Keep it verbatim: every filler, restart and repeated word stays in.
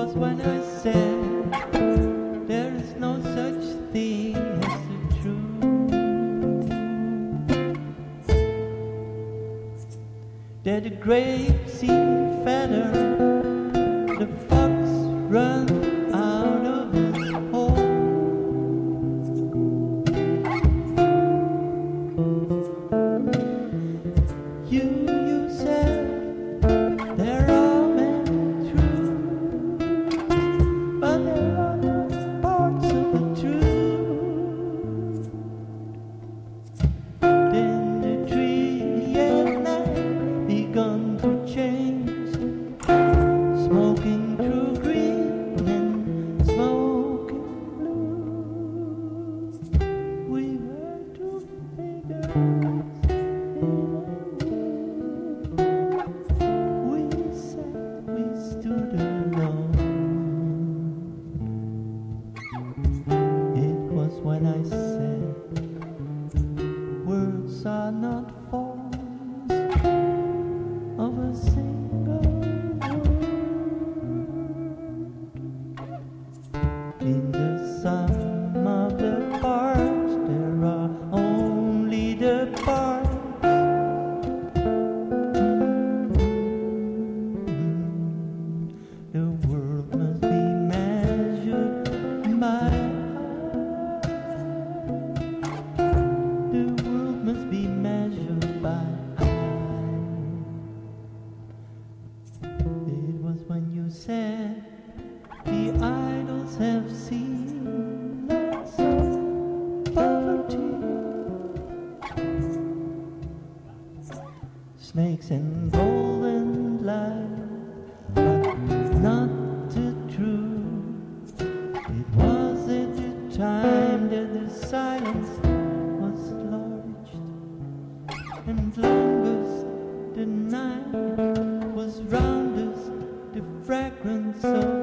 was when I said there is no such thing as the truth. That the grapes seem fatter, the fox run out of his hole. You, you said there are many truths, but there are parts of the truth. Then the tree at night begun to change, smoking through green and smoking blue. We were two figures in a room. We sat, we stood alone. It was when I said words are not forms of a single word. In the sum of the parts, there are only the parts. The world must be measured by height. The world must be measured by height. It was when you said the idols have seen lots of poverty, snakes and golden light, but not the truth. It was at the time that the silence was largest and longest, the night was roundest, the fragrance of